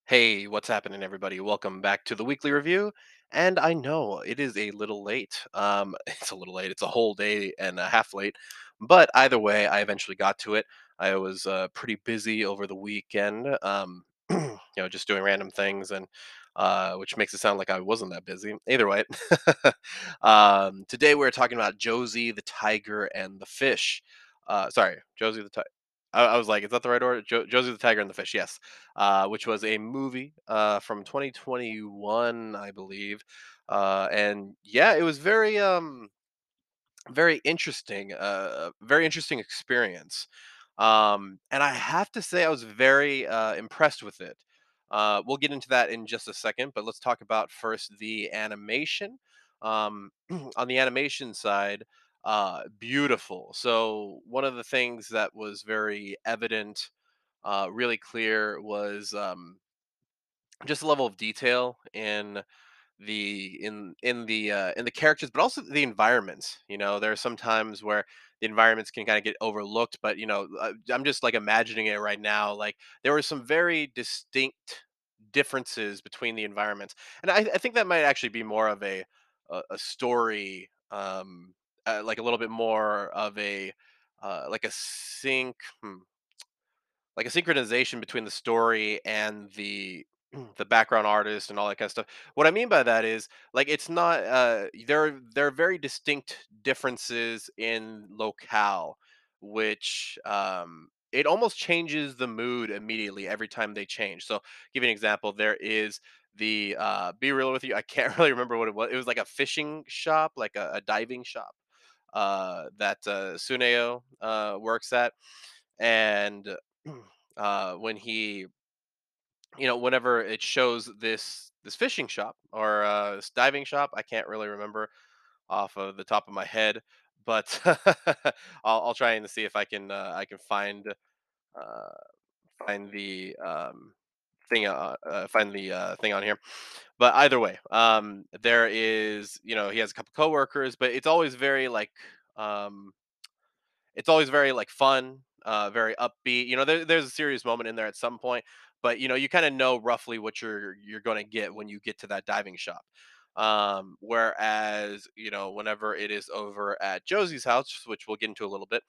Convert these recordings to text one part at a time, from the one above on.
Hey, what's happening, everybody? Welcome back to the weekly review. And I know it is a little late. It's a little late. It's a whole day and a half late. But either way, I eventually got to it. I was pretty busy over the weekend, just doing random things, and which makes it sound like I wasn't that busy. Either way, today we're talking about Josie the Tiger and the Fish. Sorry, Josie the Tiger. I was like, is that the right order? Josie the Tiger and the Fish. Yes, which was a movie from 2021, I believe. And yeah, it was very interesting experience. And I have to say, I was very impressed with it. We'll get into that in just a second, but let's talk about first the animation. On the animation side, beautiful. So one of the things that was very evident, really clear, was just the level of detail in the characters, but also the environments. There are some times where the environments can kind of get overlooked, but I'm just like imagining it right now. Like, there were some very distinct differences between the environments, and I think that might actually be more of a story, like a little bit more of a like a sync. Like a synchronization between the story and the background artist and all that kind of stuff. What I mean by that is, like, it's not there are very distinct differences in locale, which it almost changes the mood immediately every time they change. So, give you an example, there is the be real with you, I can't really remember what it was. It was like a fishing shop, like a diving shop that Suneo works at, and when whenever it shows this fishing shop or this diving shop, I can't really remember off of the top of my head, but I'll try and see if I can uh, find the find the thing on here. But either way, there is, he has a couple coworkers, but um it's always very, like, fun, very upbeat. There's a serious moment in there at some point, but you kind of know roughly what you're going to get when you get to that diving shop. Whereas, whenever it is over at Josie's house, which we'll get into a little bit,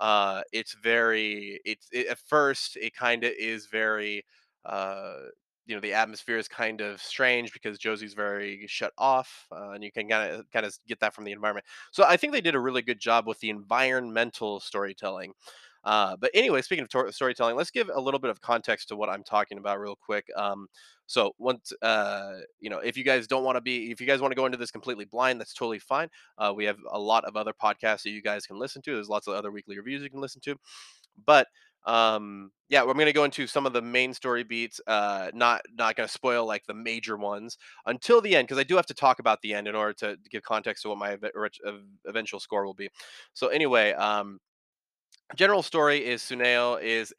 at first it kind of is very, uh, the atmosphere is kind of strange because Josie's very shut off, and you can kind of get that from the environment. So I think they did a really good job with the environmental storytelling. But anyway, speaking of storytelling, let's give a little bit of context to what I'm talking about real quick. So once if you guys don't want to be, if you guys want to go into this completely blind, that's totally fine. We have a lot of other podcasts that you guys can listen to. There's lots of other weekly reviews you can listen to. But yeah, we're going to go into some of the main story beats. Not going to spoil like the major ones until the end, because I do have to talk about the end in order to give context to what my eventual score will be. So anyway, general story is Suneo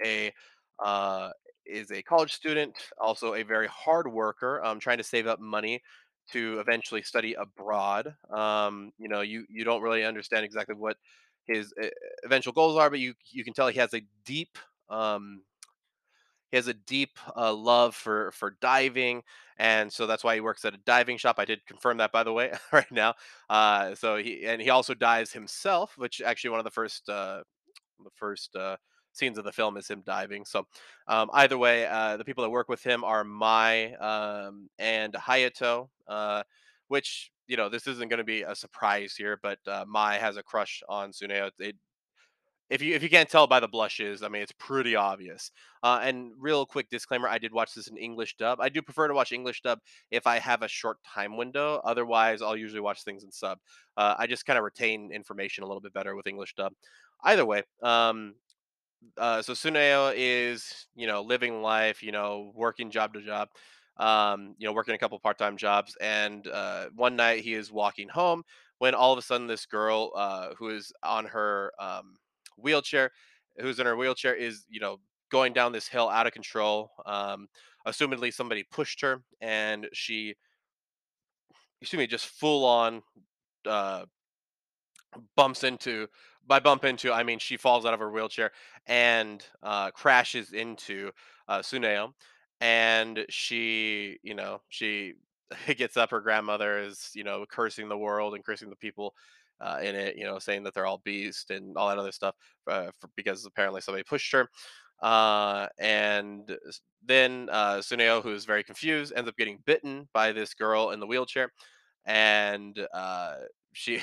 uh, is a college student, also a very hard worker, trying to save up money to eventually study abroad. You don't really understand exactly what his eventual goals are, but you can tell um, he has a deep love for diving, and so that's why he works at a diving shop. I did confirm that, by the way, right now. He also dives himself, which actually one of the first scenes of the film is him diving. So either way, the people that work with him are Mai, and Hayato, which, this isn't going to be a surprise here, but Mai has a crush on Suneo. If you can't tell by the blushes, I mean, it's pretty obvious. And real quick disclaimer: I did watch this in English dub. I do prefer to watch English dub if I have a short time window. Otherwise, I'll usually watch things in sub. I just kind of retain information a little bit better with English dub. Either way, so Suneo is, living life, working job to job, working a couple part-time jobs, and one night he is walking home when all of a sudden this girl, who is on her wheelchair, who's in her wheelchair, is, going down this hill out of control. Assumedly somebody pushed her, and she, excuse me, just full on uh, bumps into by bump into, I mean, she falls out of her wheelchair and crashes into Suneo. and she gets up. Her grandmother is cursing the world and cursing the people in it, saying that they're all beast and all that other stuff, because apparently somebody pushed her. Then Suneo, who is very confused, ends up getting bitten by this girl in the wheelchair, and she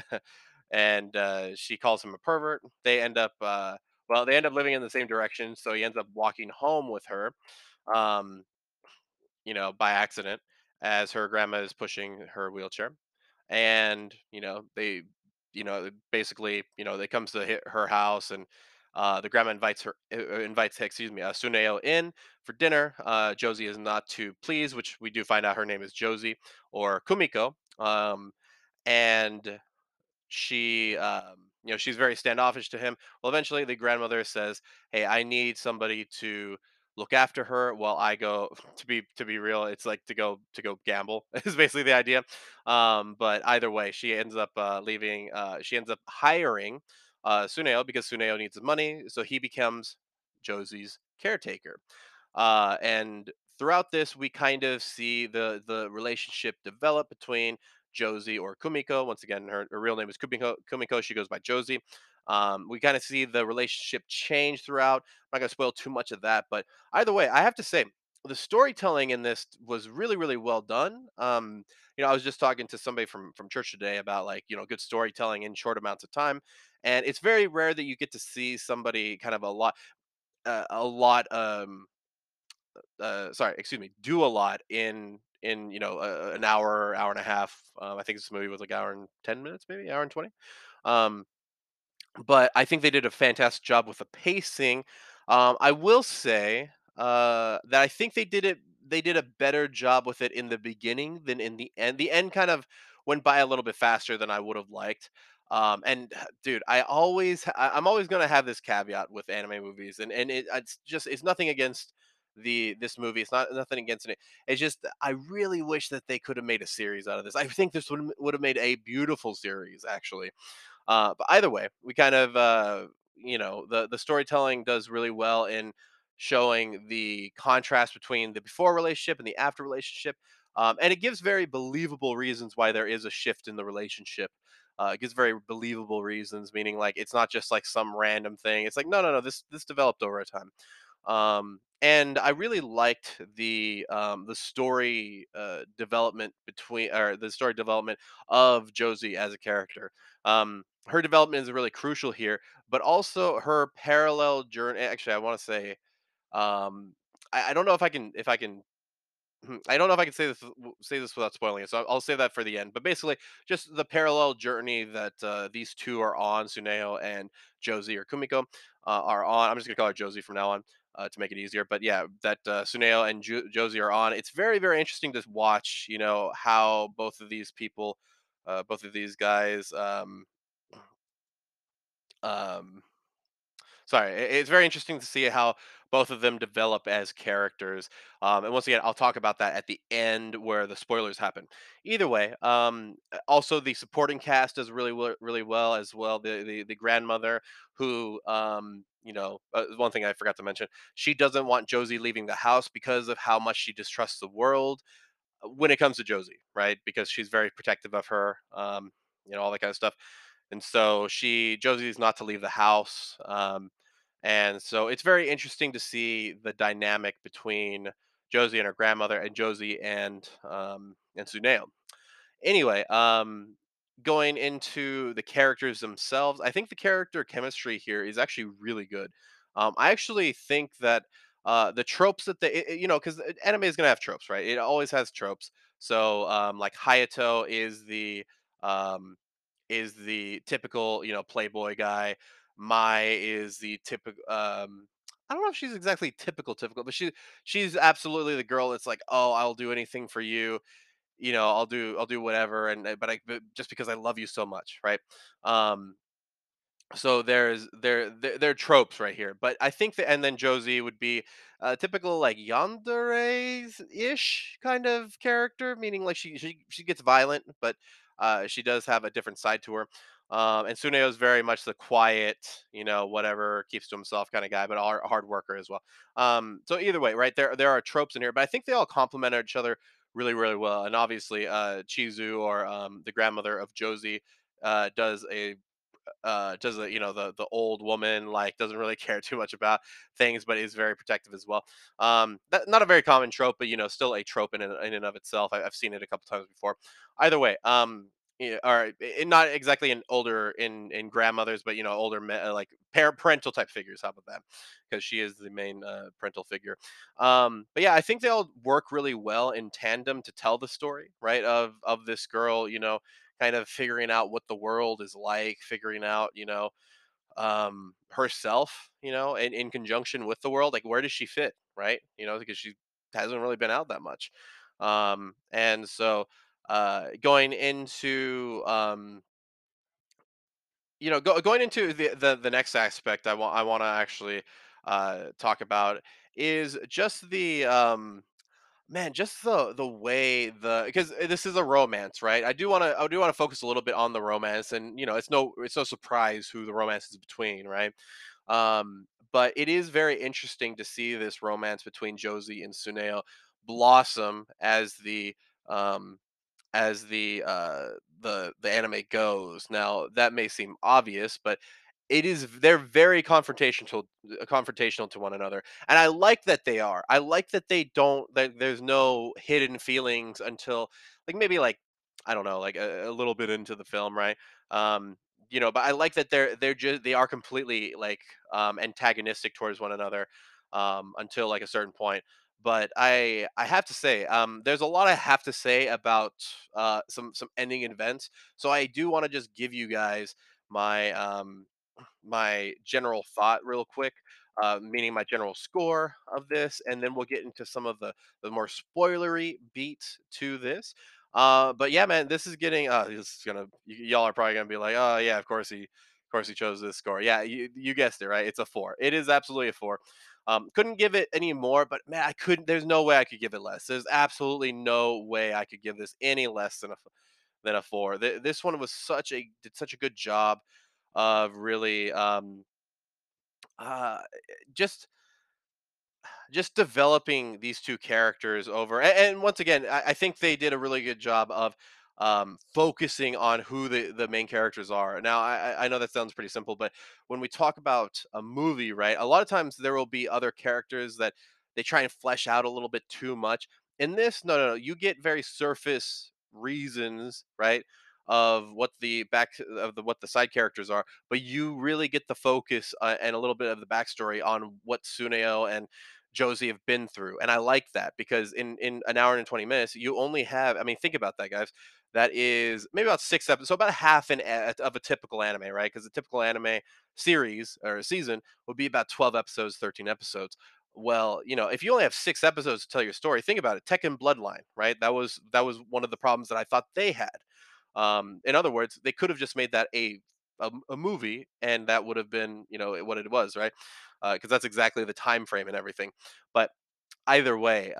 she calls him a pervert. They end up living in the same direction, so he ends up walking home with her, um, by accident, as her grandma is pushing her wheelchair. And basically, they comes to her house, and the grandma invites Suneo in for dinner. Josie is not too pleased, which we do find out her name is Josie, or Kumiko. And she's very standoffish to him. Well, eventually the grandmother says, "Hey, I need somebody to look after her while I go." To be real, it's like to go gamble is basically the idea. But either way, she ends up leaving. She ends up hiring Suneo, because Suneo needs the money, so he becomes Josie's caretaker. And throughout this, we kind of see the relationship develop between Josie, or Kumiko. Once again, her real name is Kumiko. Kumiko. She goes by Josie. We kind of see the relationship change throughout. I'm not gonna spoil too much of that, but either way, I have to say the storytelling in this was really, really well done. I was just talking to somebody from church today about, like, good storytelling in short amounts of time, and it's very rare that you get to see somebody kind of a lot sorry, excuse me, do a lot in an hour and a half. I think this movie was like hour and 10 minutes, maybe hour and 20. Um, but I think they did a fantastic job with the pacing. I will say that I think they did a better job with it in the beginning than in the end. The end kind of went by a little bit faster than I would have liked. And dude, I'm always gonna have this caveat with anime movies, it's nothing against this movie. It's not nothing against it. It's just I really wish that they could have made a series out of this. I think this would have made a beautiful series, actually. But either way, we kind of the storytelling does really well in showing the contrast between the before relationship and the after relationship, and it gives very believable reasons why there is a shift in the relationship. It gives very believable reasons, meaning like it's not just like some random thing. It's like no, no, no. This developed over a time. And I really liked the story development between or the story development of Josie as a character. Her development is really crucial here, but also her parallel journey. Actually, I want to say, I don't know if I can I don't know if I can say this without spoiling it, so I'll save that for the end. But basically, just the parallel journey that these two are on, Suneo and Josie, or Kumiko, are on. I'm just gonna call her Josie from now on, to make it easier. But yeah, that Suneo and Josie are on. It's very, very interesting to watch. How both of these people, both of these guys, um, sorry, it's very interesting to see how both of them develop as characters. And once again, I'll talk about that at the end where the spoilers happen. Either way, also the supporting cast does really well as well. The grandmother, who one thing I forgot to mention, she doesn't want Josie leaving the house because of how much she distrusts the world when it comes to Josie, right? Because she's very protective of her, all that kind of stuff. And so Josie's not to leave the house. And so it's very interesting to see the dynamic between Josie and her grandmother, and Josie and Suneo. Anyway, going into the characters themselves, I think the character chemistry here is actually really good. I actually think that the tropes that because anime is gonna have tropes, right? It always has tropes. So, like Hayato um, is the typical playboy guy. Mai is the typical. I don't know if she's exactly typical, but she's absolutely the girl that's like, oh, I'll do anything for you, I'll do whatever, but just because I love you so much, right? Um, so there are tropes right here, but I think that, and then Josie would be a typical like yandere ish kind of character, meaning like she gets violent, but she does have a different side to her. And Suneo is very much the quiet, whatever, keeps to himself kind of guy, but hard worker as well. So either way, right, there are tropes in here, but I think they all complement each other really, really well. And obviously, Chizu, or the grandmother of Josie, does the the old woman, like, doesn't really care too much about things, but is very protective as well. Not a very common trope, but still a trope in and of itself. I've seen it a couple times before. Either way, yeah, all right, not exactly in older in grandmothers, but older like parental type figures. How about that? Because she is the main parental figure. But yeah, I think they all work really well in tandem to tell the story, right? Of this girl, kind of figuring out what the world is like, figuring out, herself, in conjunction with the world. Like, where does she fit, right? Because she hasn't really been out that much. And so, going into, going into the next aspect, I want to actually talk about is just the man, just the way because this is a romance, right? I do want to focus a little bit on the romance, and it's no surprise who the romance is between, right? But it is very interesting to see this romance between Josie and Suneo blossom um as the anime goes. Now, that may seem obvious, but they're very confrontational to one another. And I like that they are. I like that they don't that there's no hidden feelings until, like, maybe, like, I don't know, like a little bit into the film, right? Um but I like that they are completely, like, antagonistic towards one another, until, like, a certain point. But I have to say, there's a lot I have to say about some ending events. So I do want to just give you guys my general thought real quick, meaning my general score of this, and then we'll get into some of the more spoilery beats to this. But yeah, man, this is getting this is gonna y'all are probably gonna be like, oh yeah, of course he chose this score. Yeah, you guessed it, right? It's a 4. It is absolutely a 4. Couldn't give it any more, but man, I couldn't. There's no way I could give it less. There's absolutely no way I could give this any less than a 4. This one was did such a good job of really, uh, just developing these two characters over, and once again, I think they did a really good job of focusing on who the main characters are. Now, I know that sounds pretty simple, but when we talk about a movie, right, a lot of times there will be other characters that they try and flesh out a little bit too much. In this, no, no, no, you get very surface reasons, right, of what the side characters are, but you really get the focus, and a little bit of the backstory on what Suneo and Josie have been through. And I like that because in an hour and 20 minutes, you only have, I mean, think about that, guys. That is maybe about 6 episodes, so about half of a typical anime, right? Because a typical anime series or a season would be about 12 episodes, 13 episodes. Well, if you only have 6 episodes to tell your story, think about it. Tekken Bloodline, right? That was one of the problems that I thought they had. In other words, they could have just made that a movie, and that would have been, what it was, right? Because that's exactly the time frame and everything. But either way,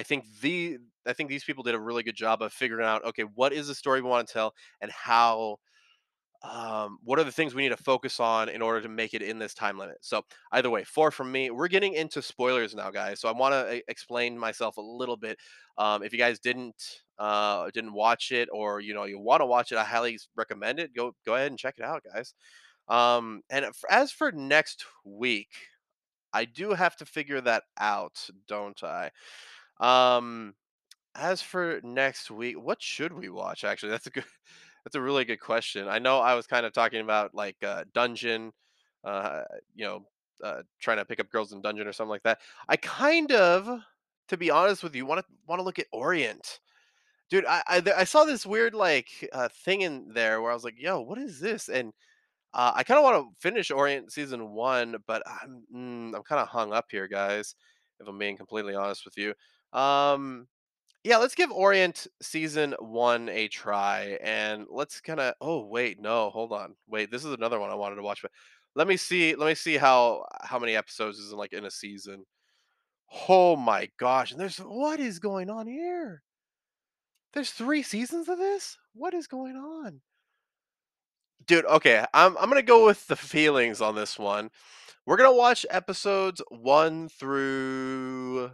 I think these people did a really good job of figuring out, okay, what is the story we want to tell, and how, what are the things we need to focus on in order to make it in this time limit. So either way, 4 from me. We're getting into spoilers now, guys, so I want to explain myself a little bit. If you guys didn't watch it, or you want to watch it, I highly recommend it. Go ahead and check it out, guys. And as for next week, I do have to figure that out, don't I? Um, as for next week, what should we watch? Actually, that's a really good question. I know I was kind of talking about, like, Dungeon, uh, you know, trying to pick up girls in Dungeon or something like that. I kind of, to be honest with you, want to look at Orient. Dude, I saw this weird, like, thing in there where I was like, "Yo, what is this?" And I kind of want to finish Orient season 1, but I'm kind of hung up here, guys. If I'm being completely honest with you, um, yeah, let's give Orient season 1 a try, and let's kind of. Oh wait, no, hold on, wait. This is another one I wanted to watch, but let me see how many episodes is in a season. Oh my gosh, and what is going on here? There's 3 seasons of this. What is going on? Dude, okay, I'm gonna go with the feelings on this one. We're gonna watch episodes 1 through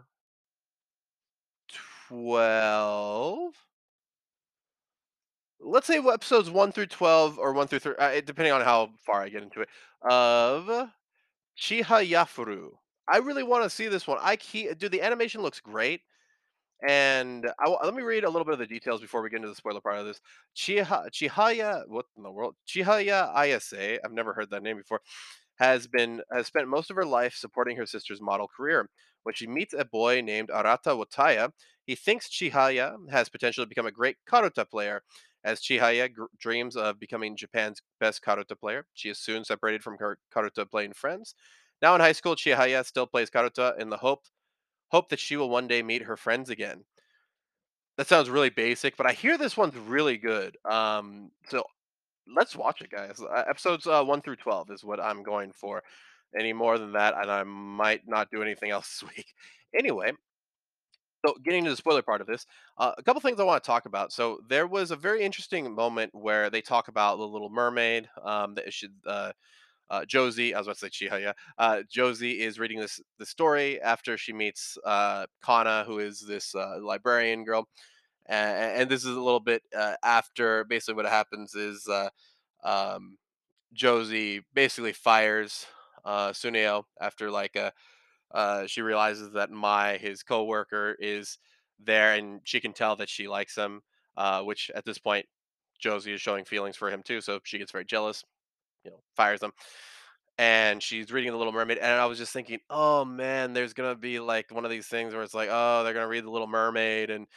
12. Let's say episodes 1 through 12 or 1 through 3, depending on how far I get into it, of Chihayafuru. I really wanna see this one. Dude, the animation looks great. And let me read a little bit of the details before we get into the spoiler part of this. Chihaya, what in the world? Chihaya Ayase, I've never heard that name before, has spent most of her life supporting her sister's model career. When she meets a boy named Arata Wataya, he thinks Chihaya has potential to become a great karuta player. As Chihaya dreams of becoming Japan's best karuta player, she is soon separated from her karuta playing friends. Now in high school, Chihaya still plays karuta in the hope that she will one day meet her friends again. That sounds really basic, but I hear this one's really good. So let's watch it, guys. Episodes 1 through 12 is what I'm going for. Any more than that, and I might not do anything else this week. Anyway, so getting to the spoiler part of this, a couple things I want to talk about. So there was a very interesting moment where they talk about the Little Mermaid. That should Josie, I was about to say Chihaya. Josie is reading this story after she meets Kana, who is this librarian girl, and this is a little bit after. Basically what happens is um, Josie basically fires Suneo after she realizes that Mai, his coworker, is there, and she can tell that she likes him. Which at this point, Josie is showing feelings for him too, so she gets very jealous. Fires him, and she's reading The Little Mermaid, and I was just thinking, oh man, there's gonna be like one of these things where it's like, oh, they're gonna read The Little Mermaid, and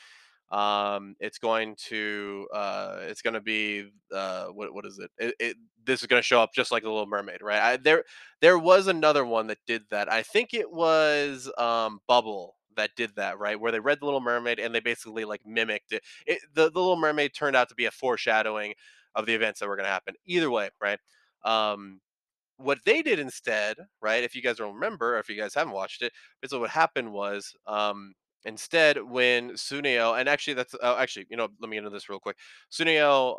it's gonna be what is it, this is gonna show up just like The Little Mermaid, right? There was another one that did that. I think it was Bubble that did that, right, where they read The Little Mermaid and they basically like mimicked The Little Mermaid turned out to be a foreshadowing of the events that were gonna happen either way, right? um what they did instead, right? If you guys don't remember, or if you guys haven't watched it, basically what happened was, instead when Suneo, and actually actually, let me get into this real quick. Suneo,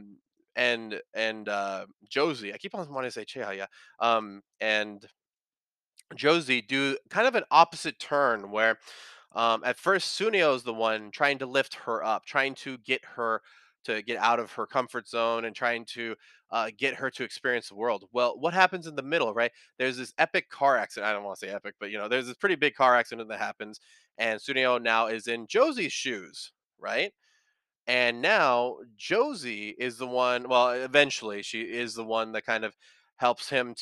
and Josie, I keep on wanting to say Chihaya, and Josie do kind of an opposite turn where at first Suneo is the one trying to lift her up, trying to get her to get out of her comfort zone and trying to get her to experience the world. Well, what happens in the middle, right? There's this epic car accident. I don't want to say epic, but there's this pretty big car accident that happens, and Suneo now is in Josie's shoes, right? And now Josie is the one. Well, eventually she is the one that kind of helps him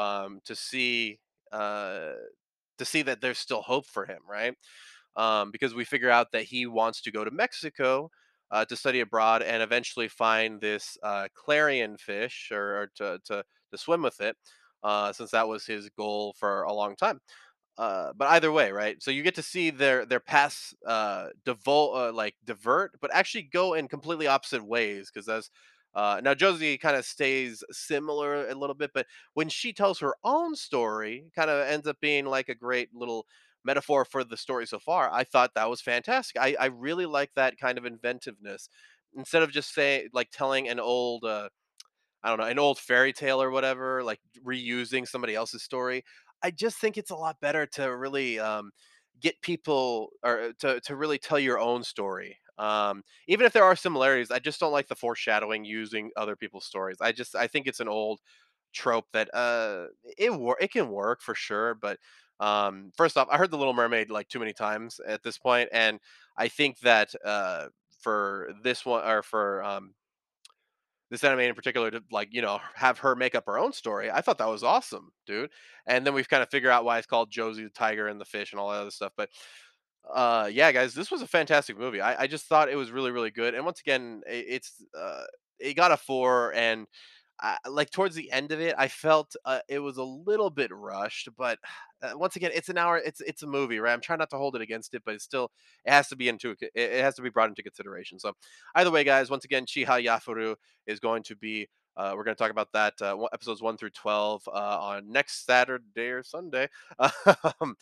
uh, to see that there's still hope for him, right? Because we figure out that he wants to go to Mexico to study abroad and eventually find this clarion fish, or to swim with it, since that was his goal for a long time. But either way, right? So you get to see their paths divert, but actually go in completely opposite ways. Because as now Josie kind of stays similar a little bit, but when she tells her own story, kind of ends up being like a great little metaphor for the story so far. I thought that was fantastic. I really like that kind of inventiveness. Instead of just say like telling an old I don't know, an old fairy tale or whatever, like reusing somebody else's story. I just think it's a lot better to really get people, or to really tell your own story. Even if there are similarities, I just don't like the foreshadowing using other people's stories. I think it's an old trope that it can work for sure, but first off, I heard The Little Mermaid like too many times at this point, and I think that for this one, or for this anime in particular, to like have her make up her own story. I thought that was awesome, dude. And then we've kind of figured out why it's called Josie the Tiger and the Fish and all that other stuff. But yeah, guys, this was a fantastic movie. I just thought it was really really good. And once again, it got a 4. And like towards the end of it, I felt it was a little bit rushed. But once again, it's an hour. It's a movie, right? I'm trying not to hold it against it, but it has to be it has to be brought into consideration. So either way, guys, once again, Chiha Yafuru is going to be. We're going to talk about that episodes 1 through 12 on next Saturday or Sunday. um,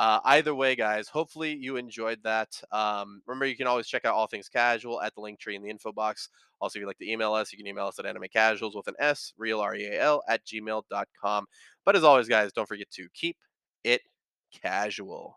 Either way, guys, hopefully you enjoyed that. Remember, you can always check out All Things Casual at the link tree in the info box. Also, if you'd like to email us, you can email us at animecasuals with an S, real, REAL, at gmail.com. But as always, guys, don't forget to keep it casual.